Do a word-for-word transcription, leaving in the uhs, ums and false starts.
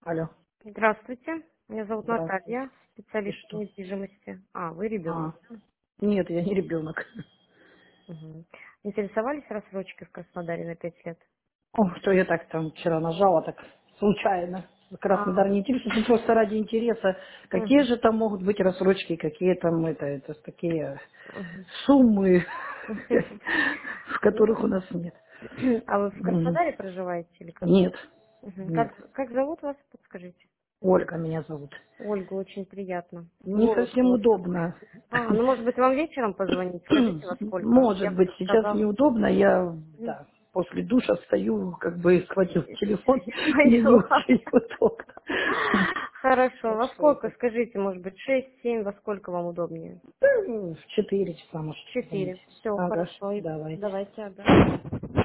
Алло, Здравствуйте, меня зовут здравствуйте. Наталья, И специалист по что? недвижимости. А, вы А, ребенок. нет, я не ребенок. Мгм. Интересовались рассрочкой в Краснодаре на пять лет? О, что я так там вчера нажала, так случайно. Краснодар А, не интересует, ну, просто ради интереса. Какие мгм, же там могут быть рассрочки, какие там это, это такие мгм. суммы, в которых у Ну, нас нет. а вы в Мгм. Краснодаре проживаете или как? Нет, Мгм. нет. Как, как зовут вас, подскажите? Ольга меня зовут. Ольга, очень приятно. Не Двор совсем очень такой. удобно. А, ну может быть вам вечером позвонить? Скажите, во сколько? Я Может бы быть, сейчас подсказала. неудобно. Я, Мгм. да, после душа встаю, как бы схватил телефон. Мне не Поняла. очень удобно. Хорошо. Так Во что сколько, это... скажите, может быть, шесть, семь, во сколько вам удобнее? да, ну, в четыре часа, может, Четыре. звоните. Все, Ага, хорошо. И давайте. давайте, ага.